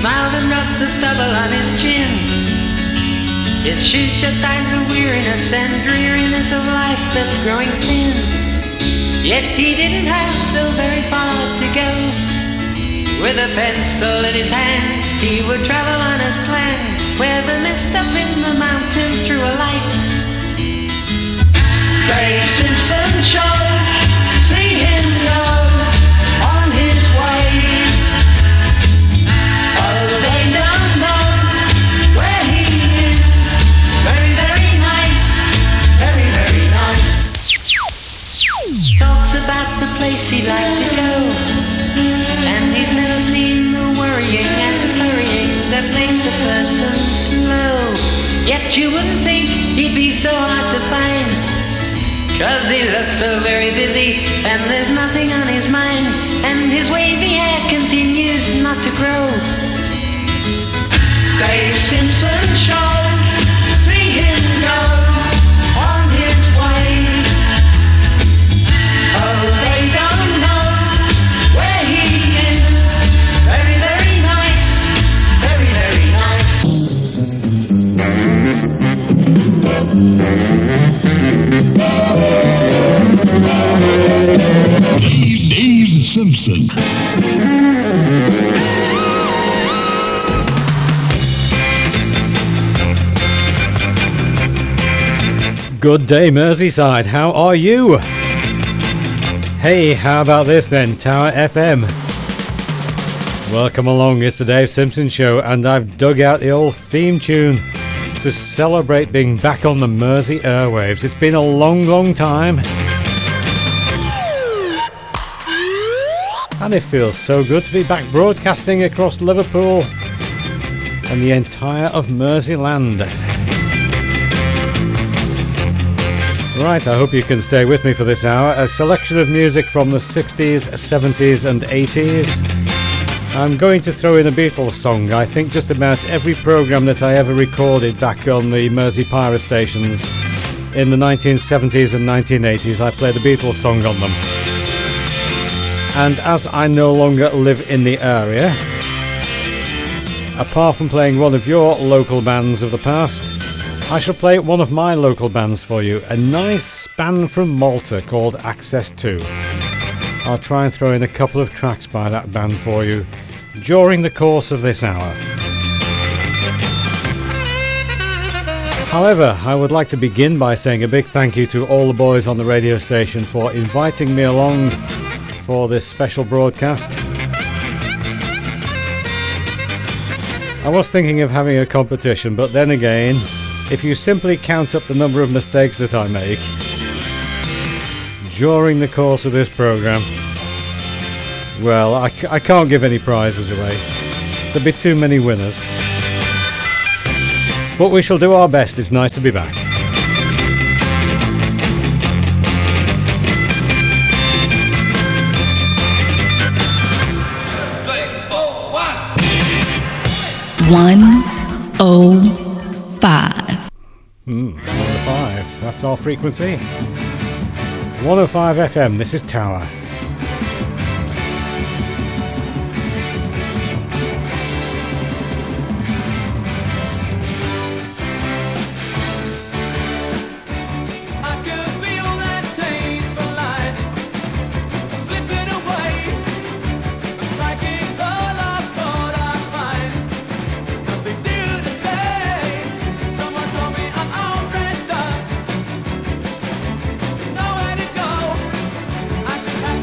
smiled and rubbed the stubble on his chin. His shoes showed signs of weariness and dreariness of life that's growing thin. Yet he didn't have so very far to go. With a pencil in his hand, he would travel on his plan, where the mist up in the mountain threw a light. Dave Simpson Show, see him go on his way. Oh, they don't know where he is. Very, very nice, very, very nice. Talks about the place he'd like to go, and he's never seen the worrying and hurrying that makes a person slow. Yet you wouldn't think he'd be so hard to find, 'cause he looks so very busy and there's nothing on his mind, and his wavy hair continues not to grow. Dave Simpson Show, see him go on his way. Oh, they don't know where he is. Very, very nice, very, very nice. Dave Simpson. Good day, Merseyside. How are you? Hey, how about this then, Tower FM? Welcome along, it's the Dave Simpson Show, and I've dug out the old theme tune to celebrate being back on the Mersey airwaves. It's been a long, long time, and it feels so good to be back broadcasting across Liverpool and the entire of Merseyland. Right, I hope you can stay with me for this hour. A selection of music from the 60s, 70s and 80s. I'm going to throw in a Beatles song. I think just about every programme that I ever recorded back on the Mersey pirate stations in the 1970s and 1980s, I played a Beatles song on them. And as I no longer live in the area, apart from playing one of your local bands of the past, I shall play one of my local bands for you, a nice band from Malta called Access 2. I'll try and throw in a couple of tracks by that band for you during the course of this hour. However, I would like to begin by saying a big thank you to all the boys on the radio station for inviting me along for this special broadcast. I was thinking of having a competition, but then again, if you simply count up the number of mistakes that I make during the course of this programme, well, I can't give any prizes away. There'd be too many winners. But we shall do our best. It's nice to be back. One 105. 105, that's our frequency. 105 FM, this is Tower. Nowhere to go, I should have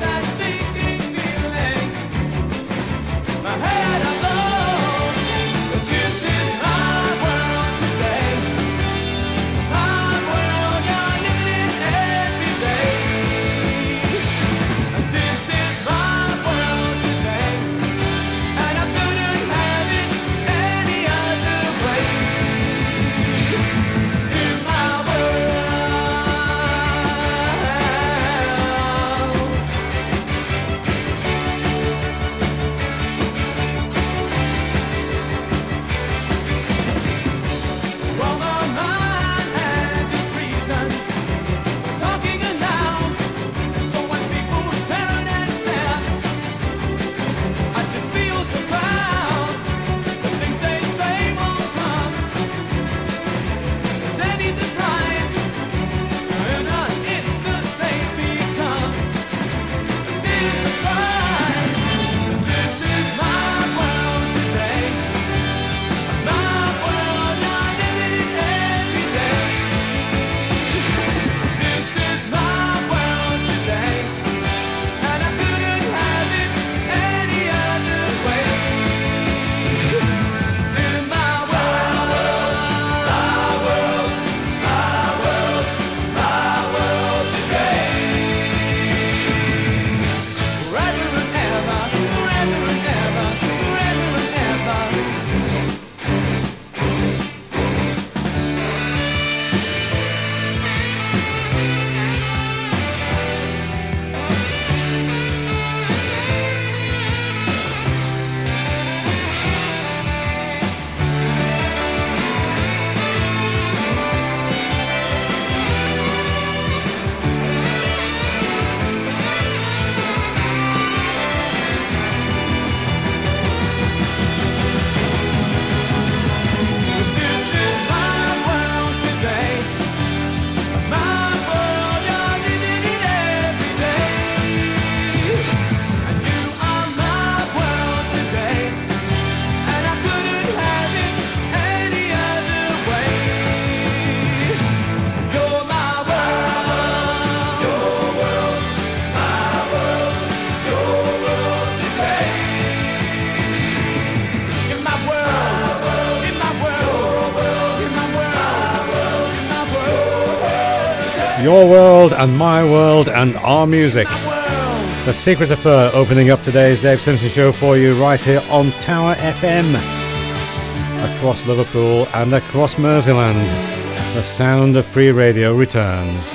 Your world and my world and our music. The Secret Affair opening up today's Dave Simpson Show for you right here on Tower FM. Across Liverpool and across Merseyland, the sound of free radio returns.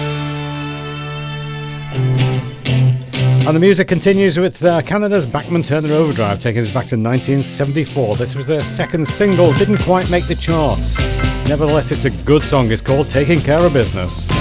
And the music continues with Canada's Bachman Turner Overdrive, taking us back to 1974. This was their second single, didn't quite make the charts. Nevertheless, it's a good song. It's called Taking Care of Business.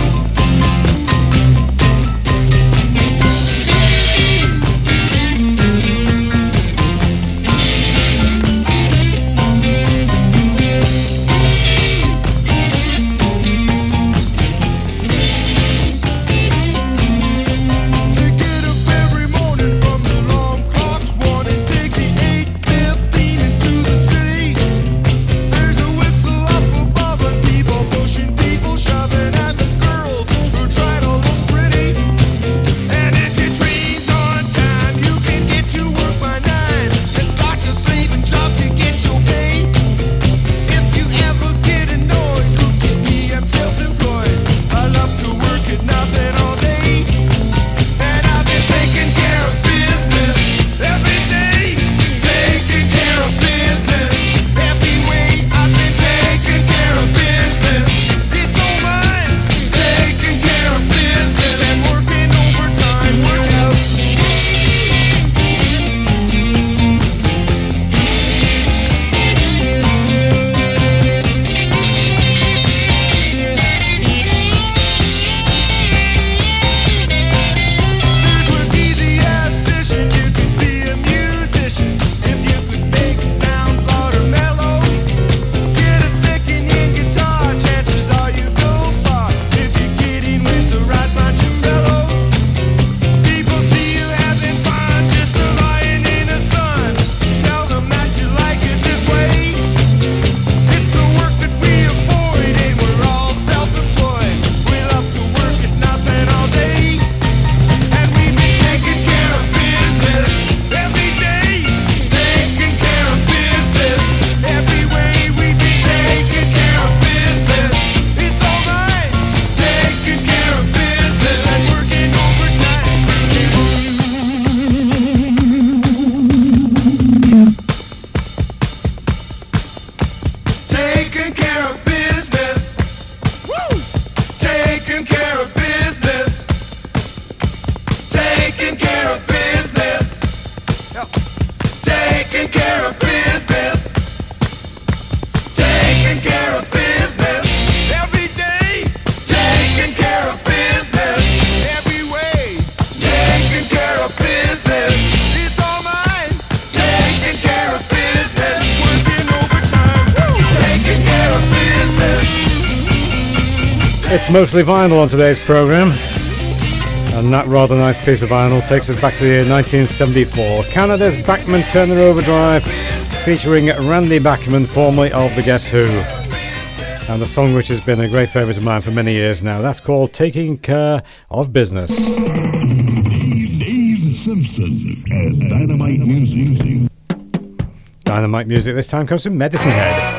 It's mostly vinyl on today's programme, and that rather nice piece of vinyl takes us back to the year 1974. Canada's Bachman Turner Overdrive, featuring Randy Bachman, formerly of the Guess Who, and a song which has been a great favourite of mine for many years now. That's called Taking Care of Business. Dave Simpson as Dynamite Music. Dynamite Music this time comes from Medicine Head.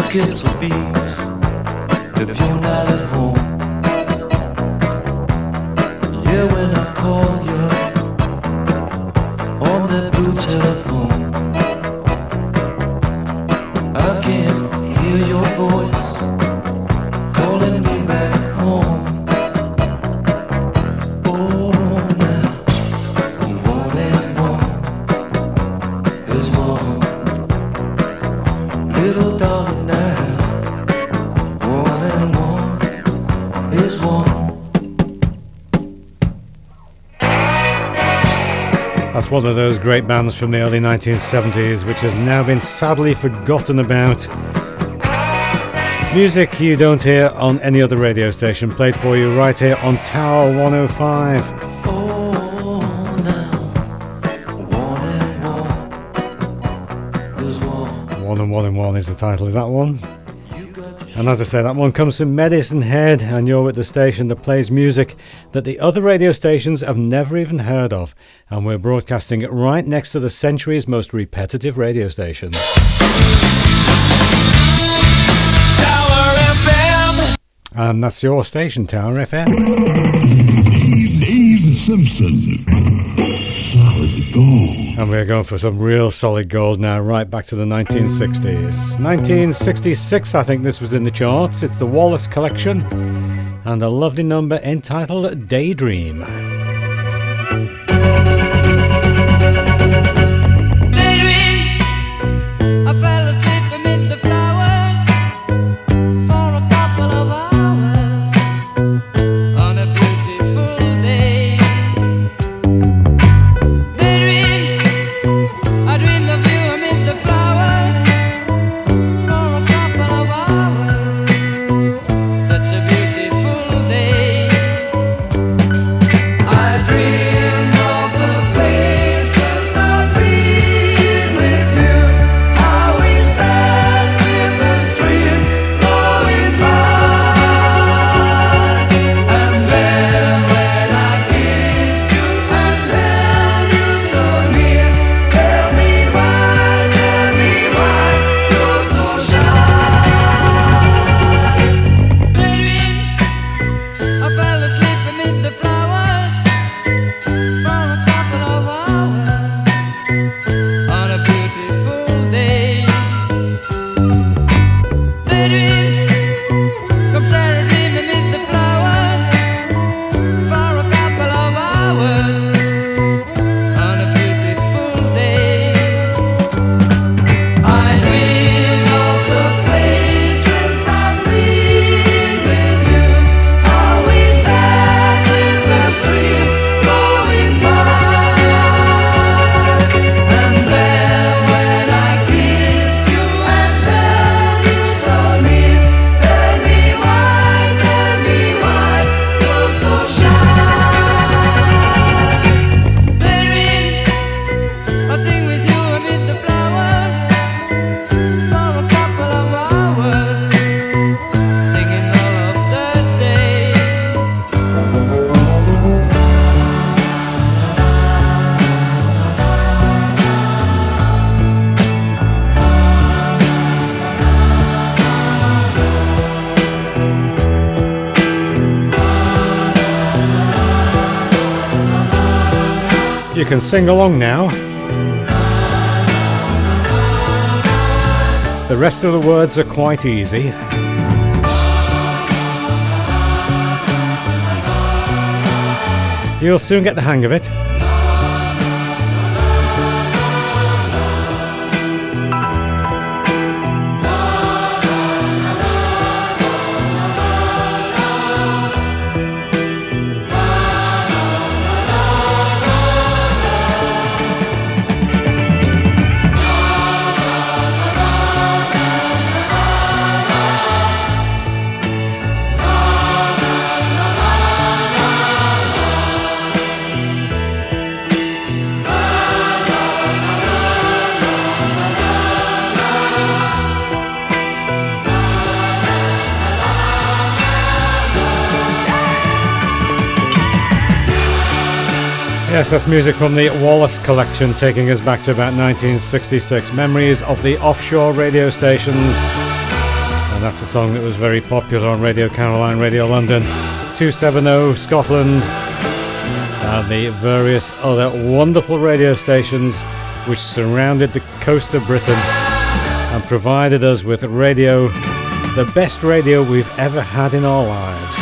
skips a beat if you're not at home. Yeah, when I call you on that blue telephone, I can't hear your voice calling me back home. Oh, now one and one is one. Little darling, now one and one is one. That's one of those great bands from the early 1970s which has now been sadly forgotten about. Music you don't hear on any other radio station, played for you right here on Tower 105. Oh, now one and one is one. One and One and One is the title, is that one? And as I say, that one comes from Medicine Head, and you're with the station that plays music that the other radio stations have never even heard of. And we're broadcasting it right next to the century's most repetitive radio station. Tower FM. And that's your station, Tower FM. Dave Simpson. Solid gold. And we're going for some real solid gold now, right back to the 1960s. 1966, I think this was in the charts. It's the Wallace Collection, and a lovely number entitled Daydream. I fell asleep amid the flowers for a couple of hours on a beautiful day. I dreamed of you amid the flowers for a couple of hours. Such a beautiful day. I dreamed of the places I've been with you. How we sat with the stream flowing by. And then when I kissed you and held you so near, tell me why you're so shy. I fell asleep amid the flowers for a couple of hours on a beautiful day. Come share a dream amid the flowers for a couple of hours on a beautiful day. I dream of the places I've been with you. How we sat with the stream flowing by. And then when I kissed you and held you so near, tell me why you're so shy. Therein, I sing with you amid the flowers for a couple of hours, singing all of the day. You can sing along now. The rest of the words are quite easy. You'll soon get the hang of it. Yes, that's music from the Wallace Collection, taking us back to about 1966. Memories of the offshore radio stations And that's a song that was very popular on Radio Caroline, Radio London, 270 Scotland, and the various other wonderful radio stations which surrounded the coast of Britain and provided us with radio, the best radio we've ever had in our lives.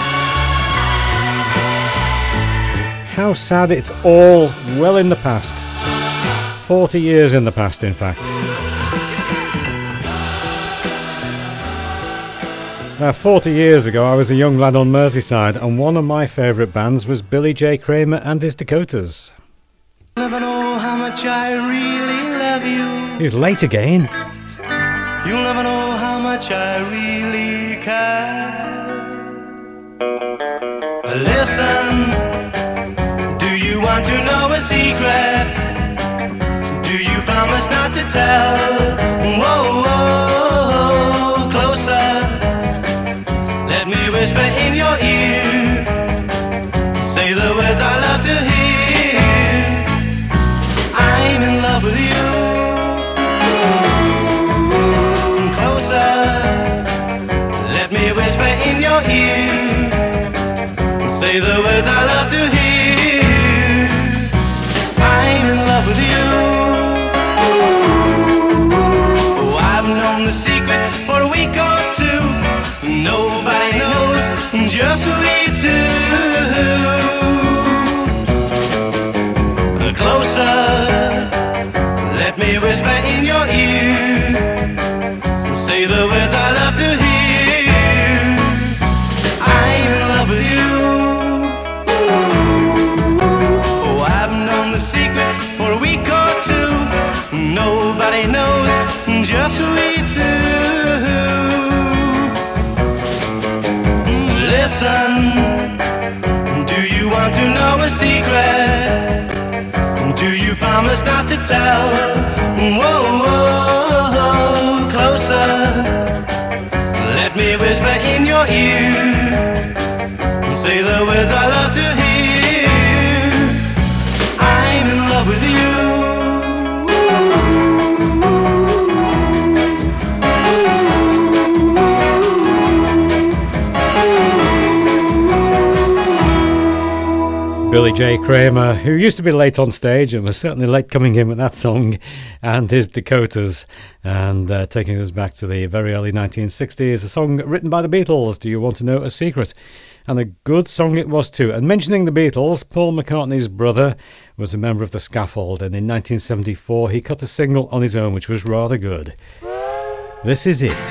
How sad it's all well in the past. 40 years in the past, in fact. 40 years ago, I was a young lad on Merseyside, and one of my favourite bands was Billy J. Kramer and his Dakotas. Never know how much I really love you. He's late again. You'll never know how much I really care. Listen, do you want to know a secret? Do you promise not to tell? Whoa, whoa, closer. Let me whisper in your ear. Say the words I love to hear. I'm in love with you. Closer. Let me whisper in your ear. Say the words I love to hear. I'm in love with you. Oh, I've known the secret for a week or two. Nobody knows, just we two. Closer, let me whisper in your ear. Say the words I love to hear. I'm in love with you. Oh, I've known the secret for a week or two. Nobody knows, just we two. Listen, do you want to know a secret? Do you promise not to tell? Whoa, whoa, closer. Let me whisper in your ear. Say the words I love to hear. I'm in love with you. Billy J. Kramer, who used to be late on stage and was certainly late coming in with that song, and his Dakotas, and taking us back to the very early 1960s, a song written by the Beatles, Do You Want to Know a Secret? And a good song it was too. And mentioning the Beatles, Paul McCartney's brother was a member of the Scaffold, and in 1974 he cut a single on his own which was rather good. This is it.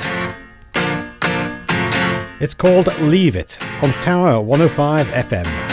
It's called Leave It on Tower 105 FM.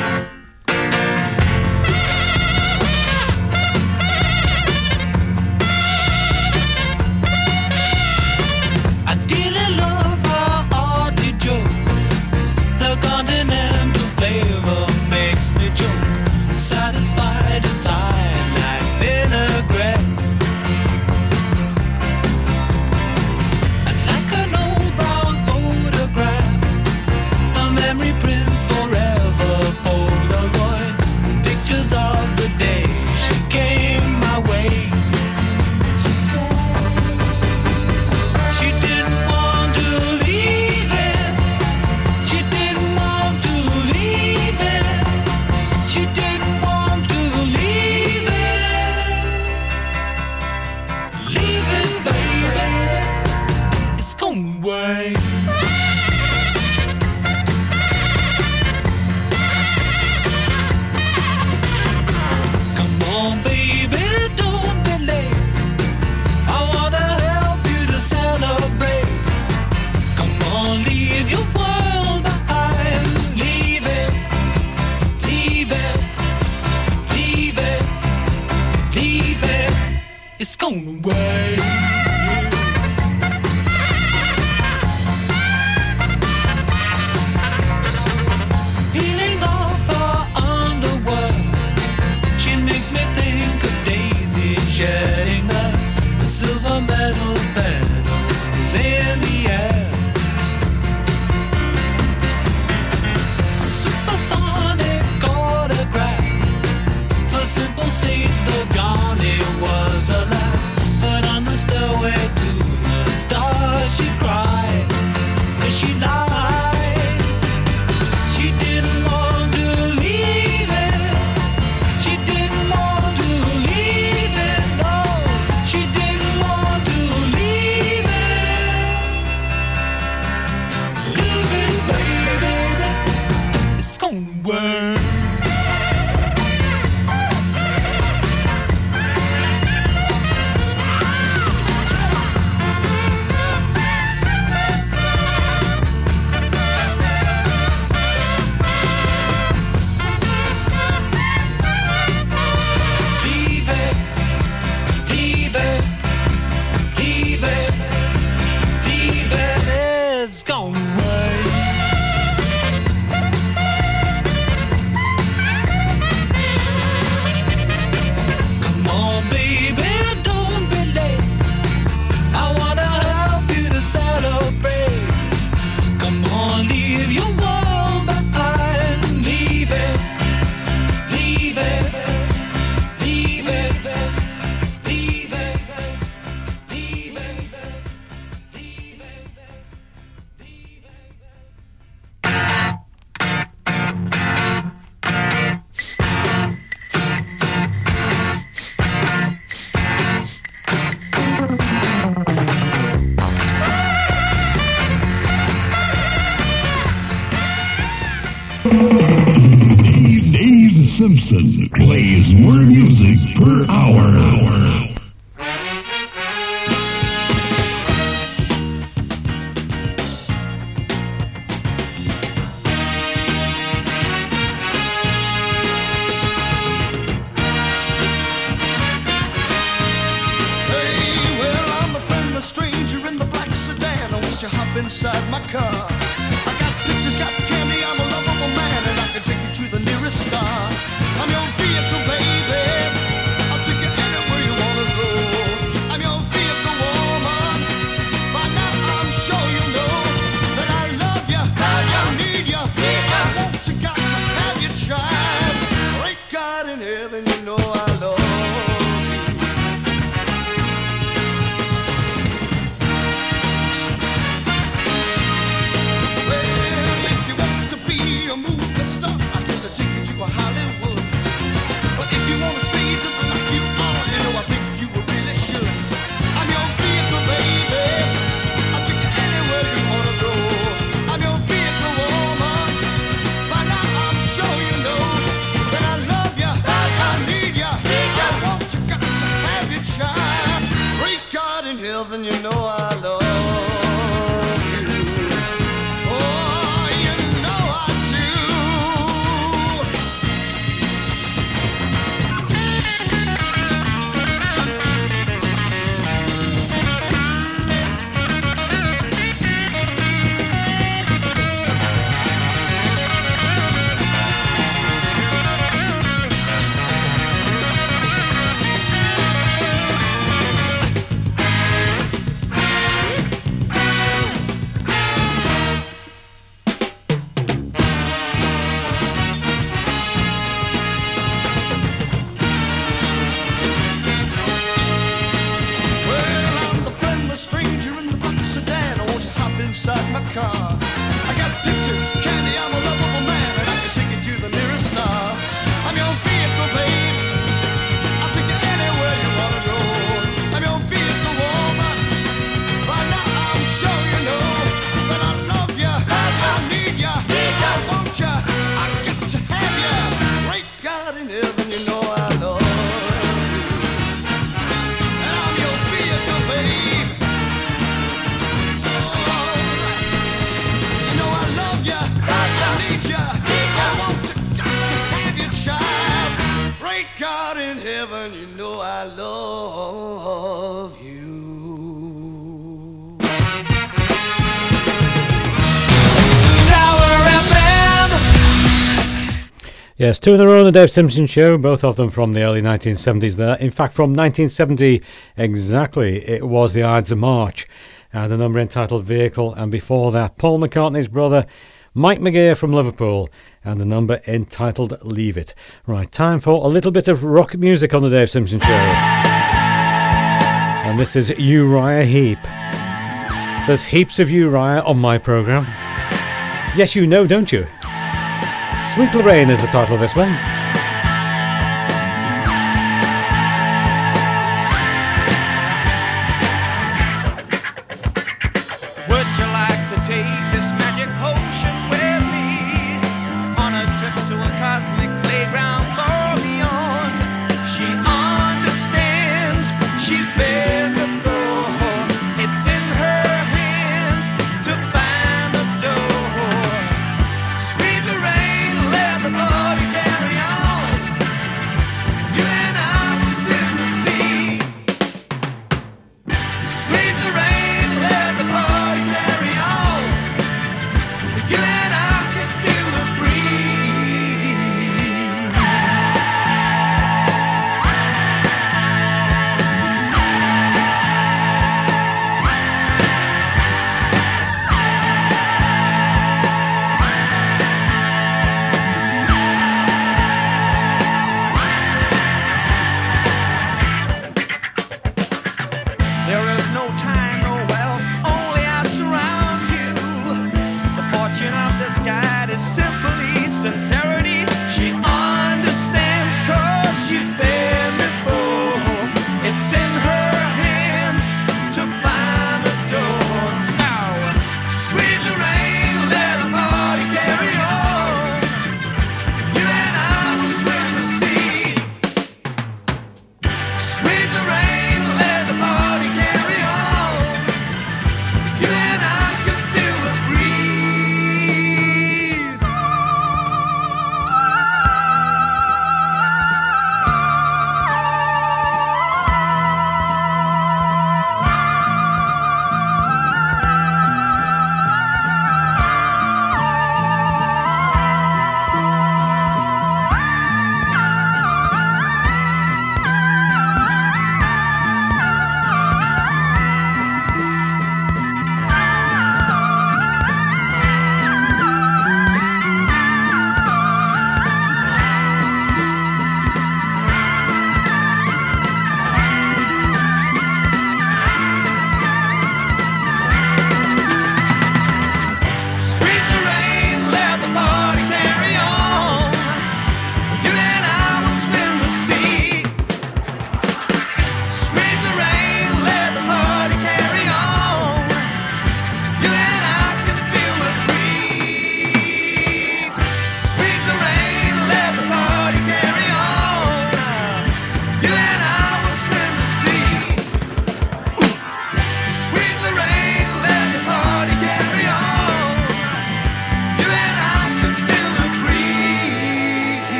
Stairway to the stars she cried. Simpson plays more music per hour. Inside my car, I got pictures, got candy, I'm a lovable man, and I can take you to the nearest star. I'm your vehicle, baby. I'll take you anywhere you wanna go. I'm your vehicle, woman. By now I'm sure you know that I love you, I need you, I want you, got to have you, child. Great God in heaven, you know I love you. Hollywood. But if you wanna stay just like you are, you know I think you really should. I'm your vehicle, baby. I'll take you anywhere you wanna go. I'm your vehicle, woman. By now I'm sure you know that I love you, I need you, I want you, got to have you, child. Great God in heaven, you know I love you. Oh, you know I do. Inside my car, I got pictures, candy, I'm a lovable man, and I can take you to the nearest star. I'm your vehicle, babe. I'll take you anywhere you wanna go. I'm your vehicle, woman. By now I'm sure you know that I love you, I need you, I want you, I got to have you. Great God in heaven, you know I love you. And I'm your vehicle, babe. God in heaven, you know I love you. Tower FM. Yes, two in a row on the Dave Simpson Show, both of them from the early 1970s there. In fact, from 1970 exactly, it was the Ides of March, and the number entitled Vehicle, and before that, Paul McCartney's brother, Mike McGear from Liverpool, and the number entitled Leave It. Right, time for a little bit of rock music on the Dave Simpson Show. And this is Uriah Heep. There's heaps of Uriah on my programme. Yes, you know, don't you? Sweet Lorraine is the title of this one. Would you like to take this magic potion with me on a trip to a cosmic playground far beyond? She understands, she's been before. It's in her hands to find the door. Sweet Lorraine, let the party carry on.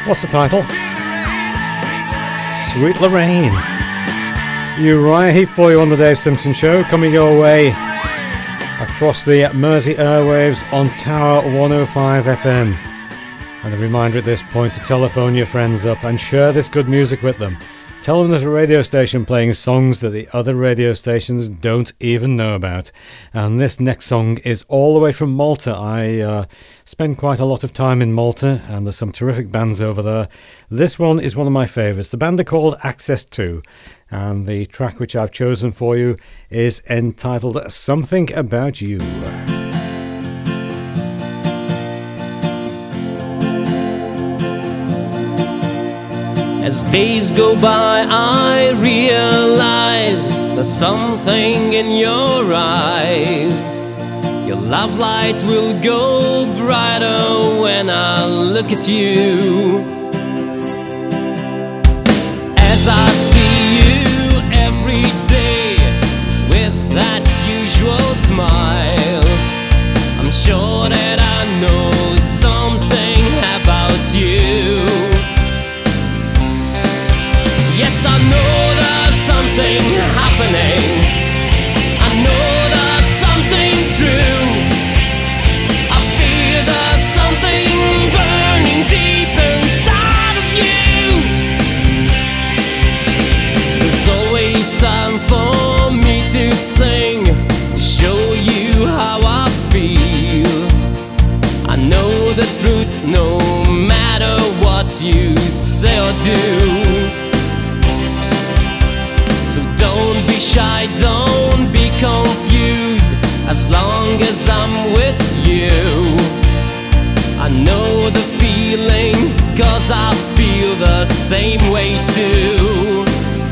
What's the title? Sweet Lorraine. Uriah Heep for you on the Dave Simpson Show, coming your way across the Mersey airwaves on Tower 105 FM. And a reminder at this point to telephone your friends up and share this good music with them. Tell them there's a radio station playing songs that the other radio stations don't even know about. And this next song is all the way from Malta. I spend quite a lot of time in Malta, and there's some terrific bands over there. This one is one of my favourites. The band are called Access 2, and the track which I've chosen for you is entitled Something About You. As days go by, I realize there's something in your eyes. Your love light will go brighter when I look at you. As I see you every day with that usual smile, I'm sure that I know something about you. Yes, I know there's something happening. I know there's something true. I feel there's something burning deep inside of you. There's always time for me to sing, to show you how I feel. I know the truth no matter what you say or do. So don't be shy, don't be confused, as long as I'm with you. I know the feeling, 'cause I feel the same way too.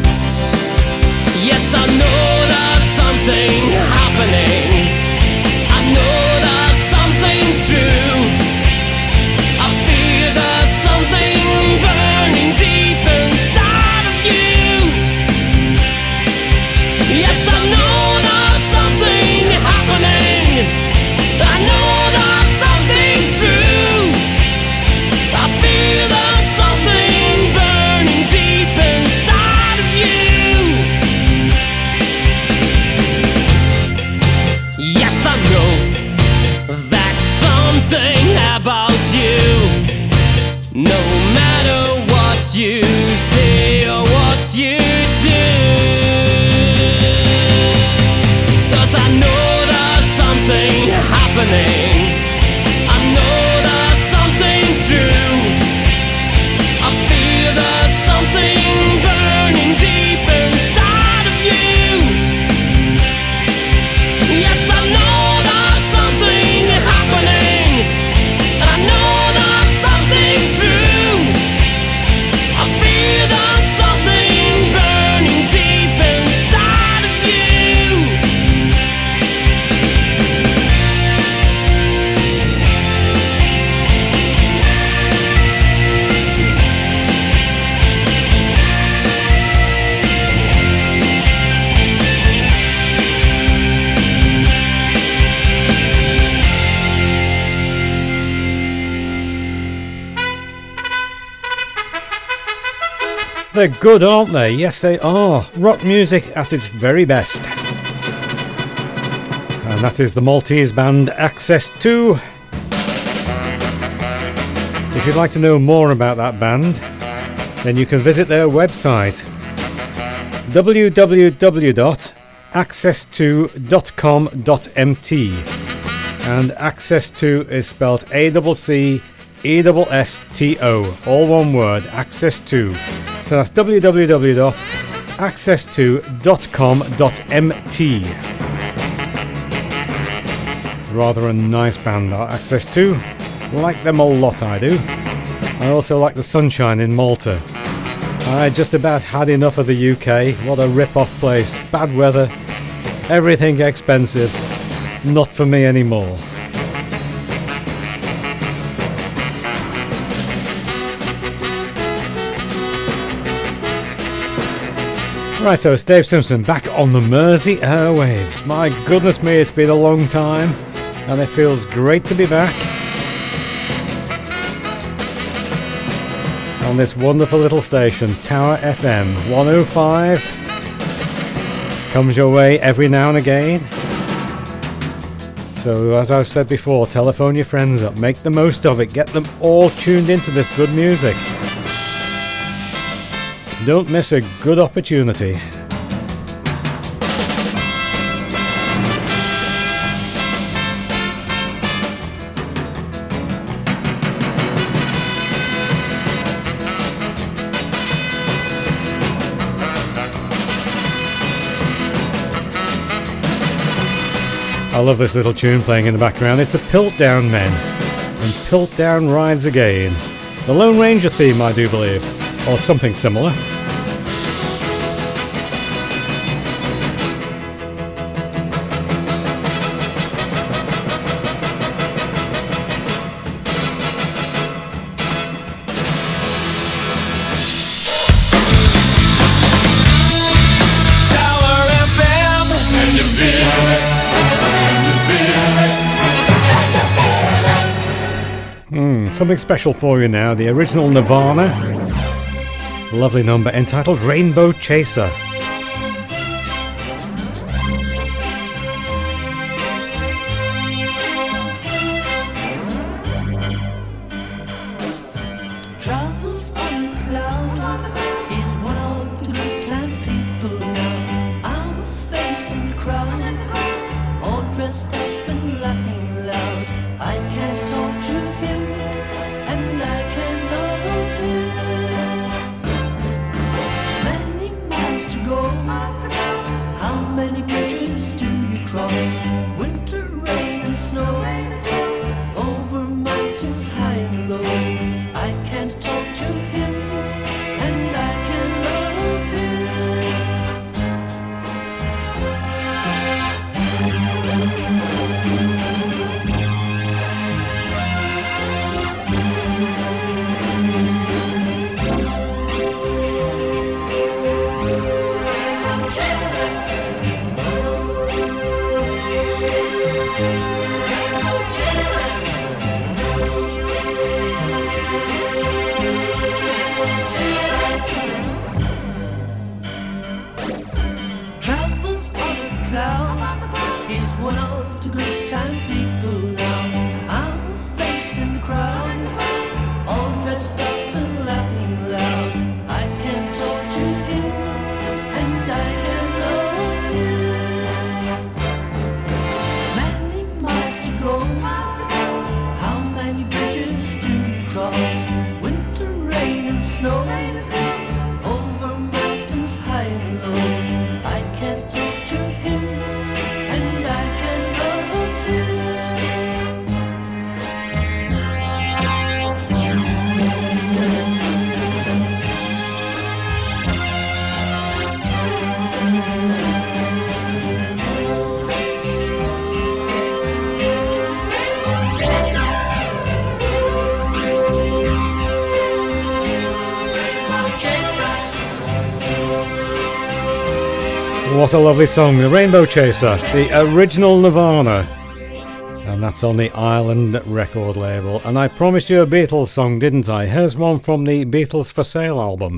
Yes, I know there's something happening. I know there's something true. I feel there's something burning deep inside of you. Yes, I know there's something happening. I know there's something true. I feel there's something burning deep inside of you. Yes, I know that's something about you. No matter what you say or what you do, I know there's something happening. I know there's something true. I feel there's something burning deep inside of you. Yes, I know there's something happening. I know there's something true. I feel there's something burning deep inside of you. They're good, aren't they? Yes, they are. Rock music at its very best. And that is the Maltese band Access 2. If you'd like to know more about that band, then you can visit their website www.access2.com.mt, and Access 2 is spelled ACCESSTO, all one word, Access 2. So that's www.access2.com.mt. Rather a nice band, that Access 2. Like them a lot, I do. I also like the sunshine in Malta. I just about had enough of the UK. What a rip-off place. Bad weather, everything expensive. Not for me anymore. Right, so it's Dave Simpson back on the Mersey airwaves. My goodness me, it's been a long time, and it feels great to be back. on this wonderful little station, Tower FM 105. Comes your way every now and again. So as I've said before, telephone your friends up, make the most of it, get them all tuned into this good music. Don't miss a good opportunity. I love this little tune playing in the background. It's the Piltdown Men, and Piltdown rides again. The Lone Ranger theme, I do believe, or something similar. Something special for you now, the original Nirvana. Lovely number entitled Rainbow Chaser. Travels on a cloud is one of the good time people now. I'm a face in the crowd, all dressed up and laughing loud. I can't talk to him, and I can love him. Many miles to go. How many bridges do you cross? Winter, rain and snow, over mountains high and low. I can't talk to him, and I can love him. Travels on a cloud, he's one of the good time people now. I'm a face in the crowd, all dressed up and laughing loud. I can talk to him, and I can love him. Many miles to go, how many bridges do you cross? Winter, rain and snow, over mountains high and low. I can't talk to him, and I can love him. What a lovely song, the Rainbow Chaser, the original Nirvana. And that's on the Island record label. And I promised you a Beatles song, didn't I? Here's one from the Beatles For Sale album.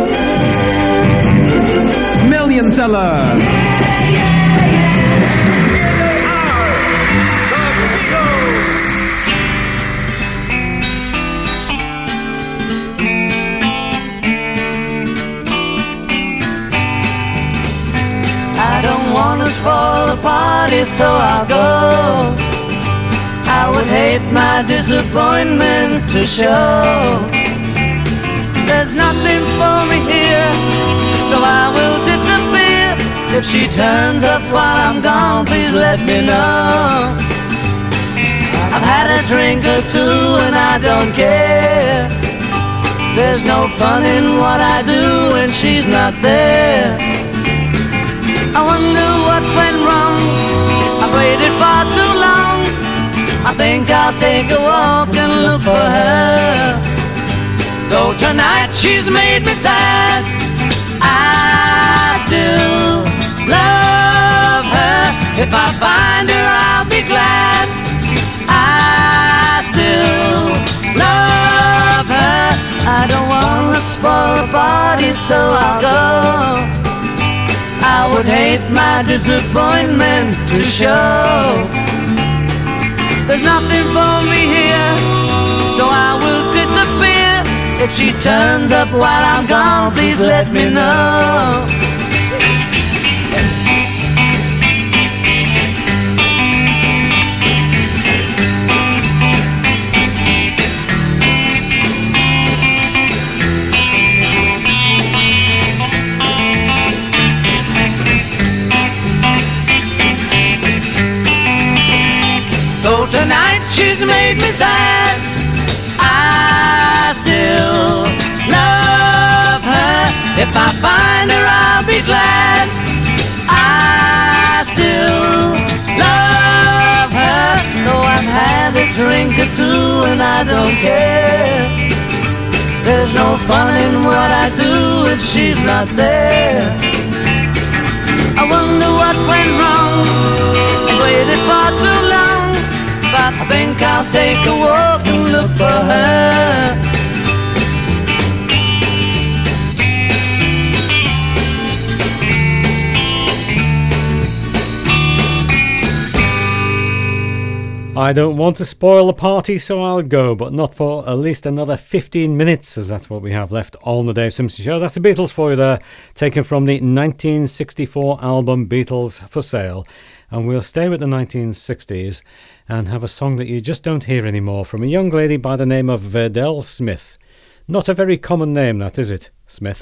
Million seller. I don't want to spoil the party, so I'll go. I would hate my disappointment to show. There's nothing for me here, so I will disappear. If she turns up while I'm gone, please let me know. I've had a drink or two and I don't care. There's no fun in what I do when she's not there. I wonder what went wrong. I've waited far too long. I think I'll take a walk and look for her. Though tonight she's made me sad, I still love her. If I find her, I'll be glad. I still love her. I don't want party, so I'll go. I would hate my disappointment to show. There's nothing for me here, so I will disappear. If she turns up while I'm gone, please let me know. Though tonight she's made me sad, I still love her. If I find her, I'll be glad. I still love her. Though I've had a drink or two and I don't care. There's no fun in what I do if she's not there. I wonder what went wrong. I waited for too long, but I think I'll take a walk and look for her. I don't want to spoil the party, so I'll go, but not for at least another 15 minutes, as that's what we have left on the Dave Simpson Show. That's the Beatles for you there, taken from the 1964 album Beatles for Sale. And we'll stay with the 1960s and have a song that you just don't hear anymore from a young lady by the name of Verdell Smith. Not a very common name, that, is it, Smith?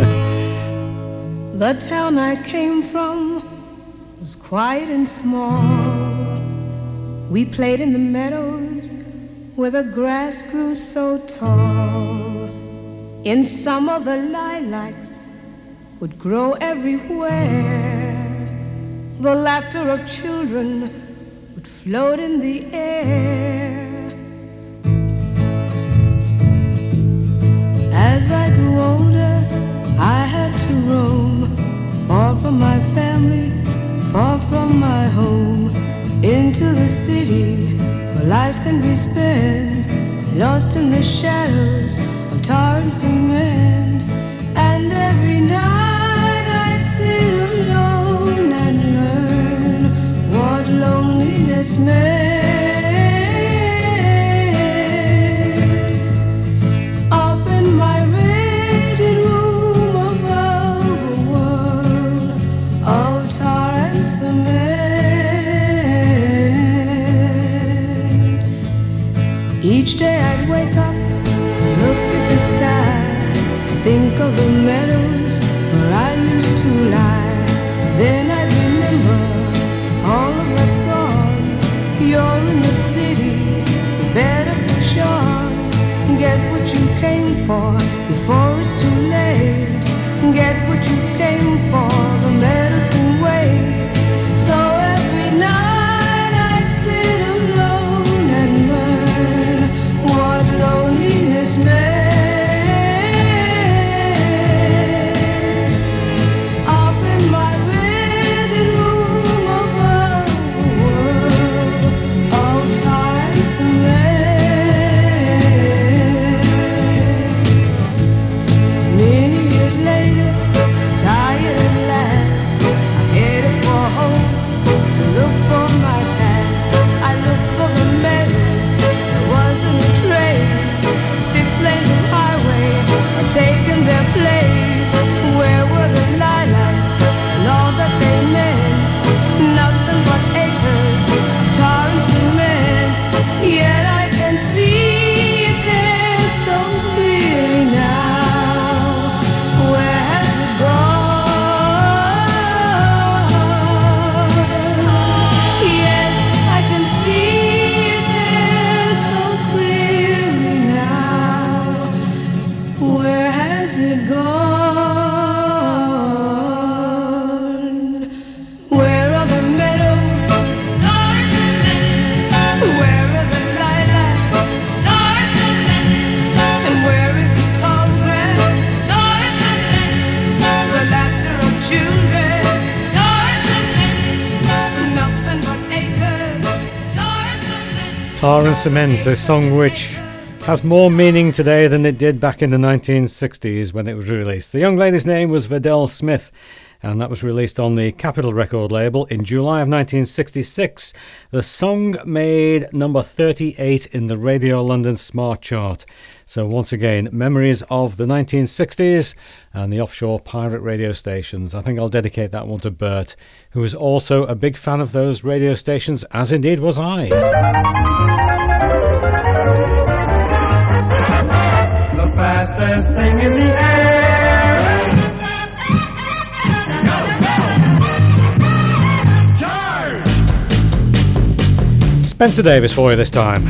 The town I came from was quiet and small. We played in the meadows where the grass grew so tall. In summer the lilacs would grow everywhere. The laughter of children would float in the air. As I grew older, I had to roam far from my family, far from my home, into the city where lives can be spent, lost in the shadows of tar and cement. And every night I'd sit alone and learn what loneliness meant. Up in my rented room above a world of tar and cement. Each day I'd wake up, look at the sky, think of the meadows where I used to lie. Then I'd remember all of that's gone. You're in the city, you better push on. Get what you came for before it's too late. Get what you came for, the meadows can wait. So every night I'd sit alone and learn what loneliness meant. Up in my rented room above a world of tar and cement. Many years later, tired at last, I headed for home to look for my past. I looked for the meadows that wasn't a trace. 6 lanes of highway had taken their place. Where were the lilacs and all that they meant? Nothing but acres of tar and cement. Yet I can see it there so clearly now. Where has it gone? Yes, I can see it there so clearly now. Where has it gone? Where are the meadows? Where are the lilacs? And where is the tall grass? The laughter of children? Nothing but acres. Tar and Cement, a song which has more meaning today than it did back in the 1960s when it was released. The young lady's name was Vidal Smith, and that was released on the Capitol record label in July of 1966. The song made number 38 in the Radio London Smart Chart. So once again, memories of the 1960s and the offshore pirate radio stations. I think I'll dedicate that one to Bert, who was also a big fan of those radio stations, as indeed was I. The fastest thing in the air. Go, go! Charge! Spencer Davis for you this time.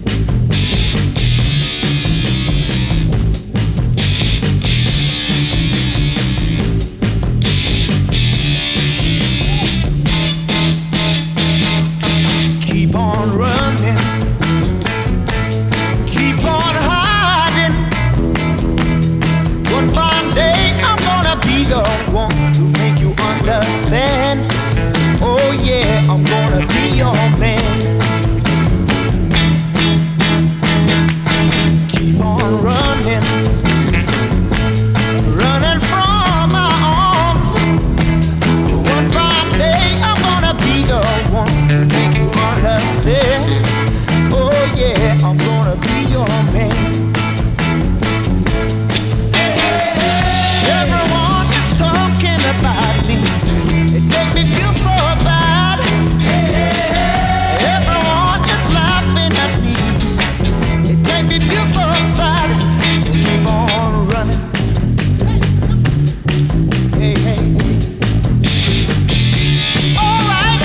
Keep on running. Keep on hiding. One fine day I'm gonna be the one to make you understand. Oh yeah, I'm gonna be your man. Keep on running. Running from my arms. One fine day I'm gonna be the one to make you understand. Oh yeah, I'm gonna be your man. Everyone is talking about me. It makes me feel so bad. Everyone is laughing at me. It makes me feel so sad. So keep on running. Hey, hey. All right.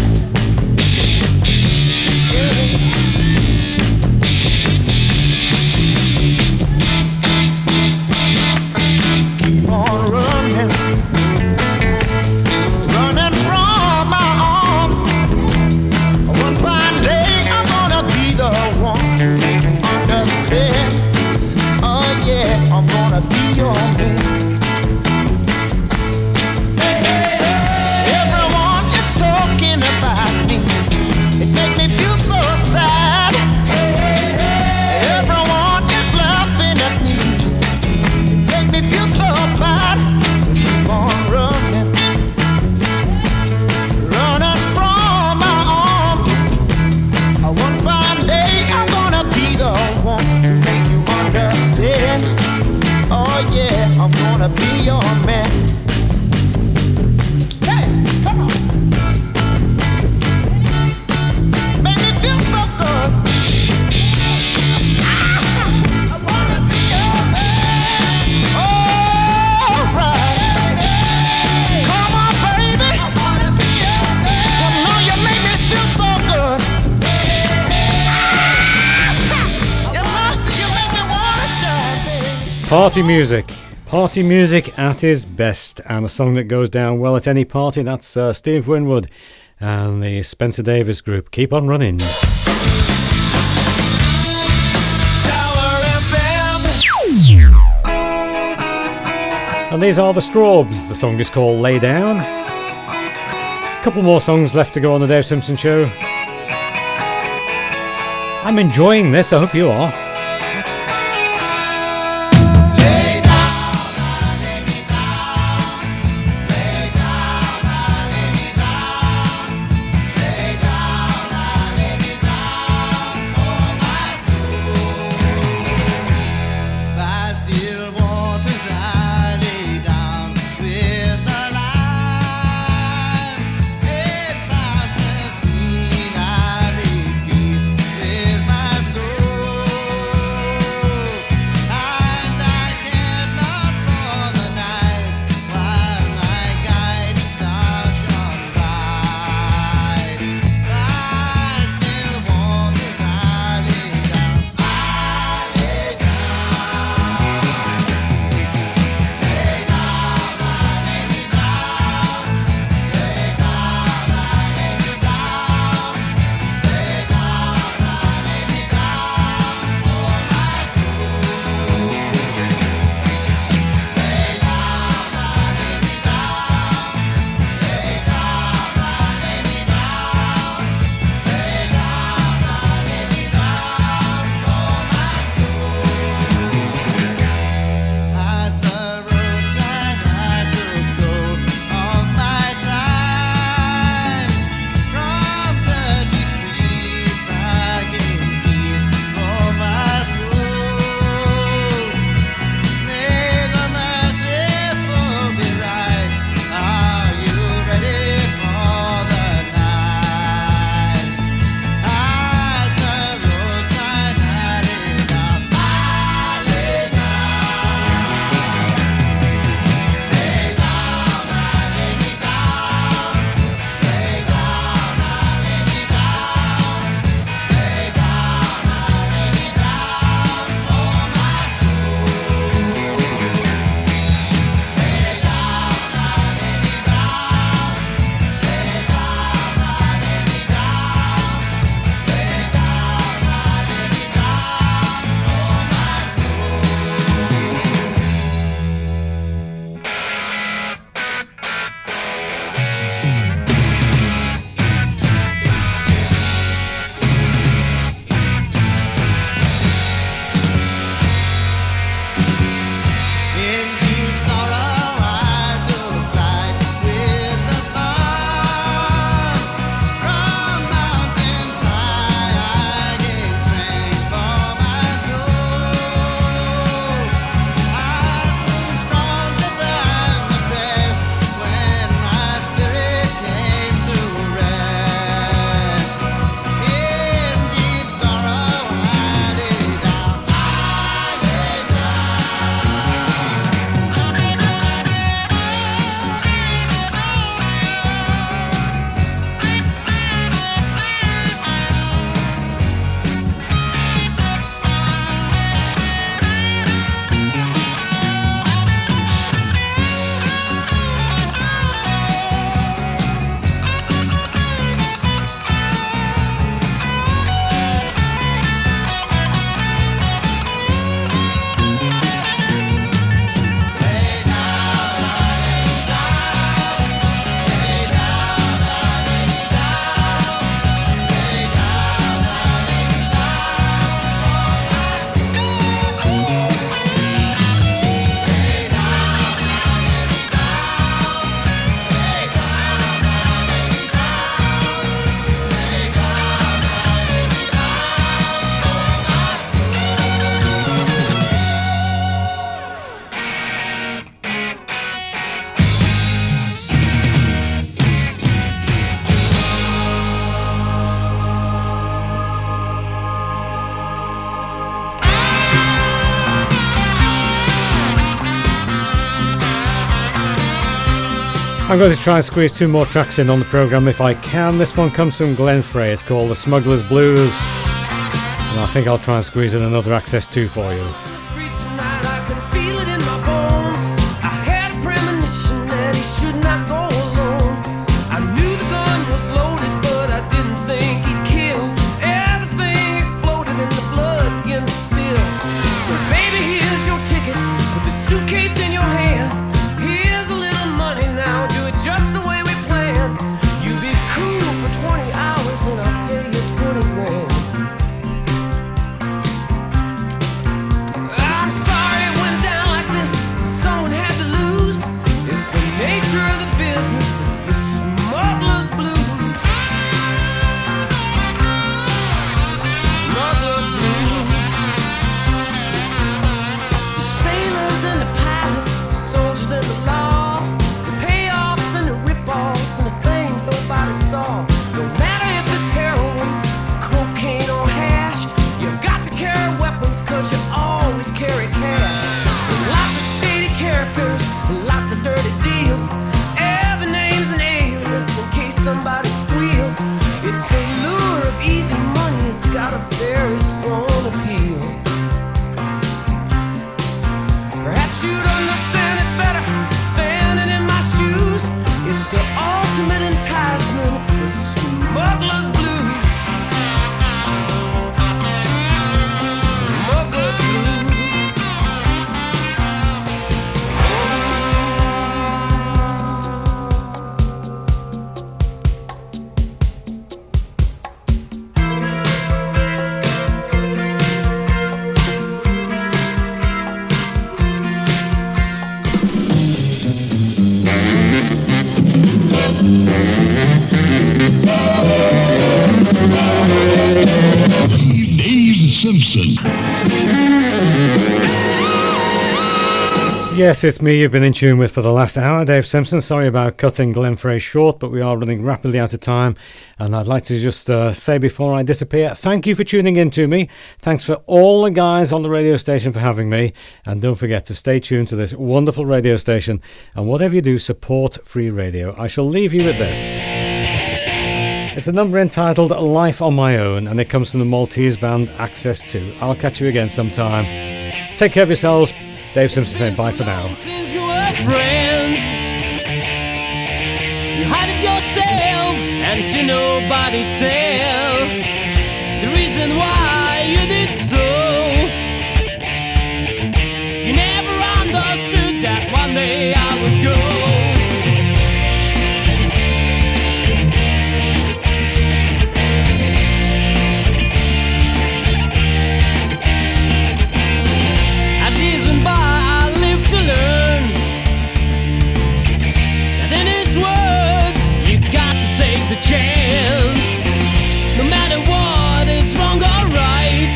Keep on running. Running from my arms. One fine day I'm gonna be the one to make you understand. Oh yeah, I'm gonna be your man. Everyone is talking about me. It makes me feel so sad. Everyone is laughing at me. It makes me feel so bad. Keep on running. Running from my arms. One fine day I'm gonna be the one to make you understand. Oh yeah, I'm gonna be your man. Hey, come on. Make me feel so good. I wanna be your man. All right. Come on, baby. I wanna be your man. You know you make me feel so good. You make me wanna shine, baby. Party music. Party music at its best, and a song that goes down well at any party. That's Steve Winwood and the Spencer Davis Group. Keep on running. Tower FM. And these are the Strawbs. The song is called Lay Down. A couple more songs left to go on the Dave Simpson Show. I'm enjoying this. I hope you are. By still waters I lay down with the lines. In fastness green I made peace with my soul. I'm going to try and squeeze 2 more tracks in on the programme if I can. This one comes from Glenn Frey. It's called The Smuggler's Blues. And I think I'll try and squeeze in another Access 2 for you. Yes, it's me you've been in tune with for the last hour, Dave Simpson. Sorry about cutting Glenn Frey short, but we are running rapidly out of time. And I'd like to just say before I disappear, thank you for tuning in to me. Thanks for all the guys on the radio station for having me. And don't forget to stay tuned to this wonderful radio station. And whatever you do, support free radio. I shall leave you with this. It's a number entitled Life on My Own, and it comes from the Maltese band Access 2. I'll catch you again sometime. Take care of yourselves. Dave Simpson saying bye for now. Since we were friends, you hide it yourself and to nobody tell the reason why you did so. You never understood that one day I would go. Chance, no matter what is wrong or right,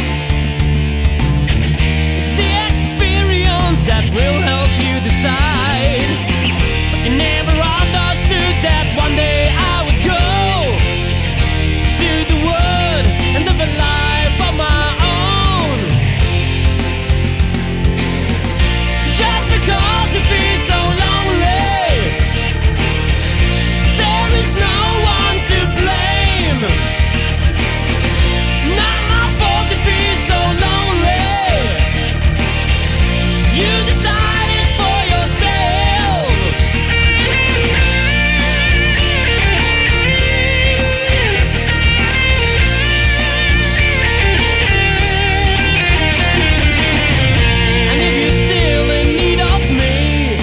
it's the experience that will help you decide. But you never understood that one day I would go to the world and live a life of my own. Just because you feel so lonely, there is no not my fault to feel so lonely. You decided for yourself. And if you're still in need of me,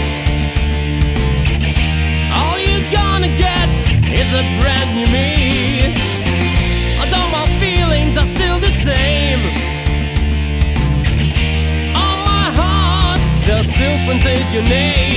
all you're gonna get is a brand new me. Are still the same. On my heart, they'll still printed your name.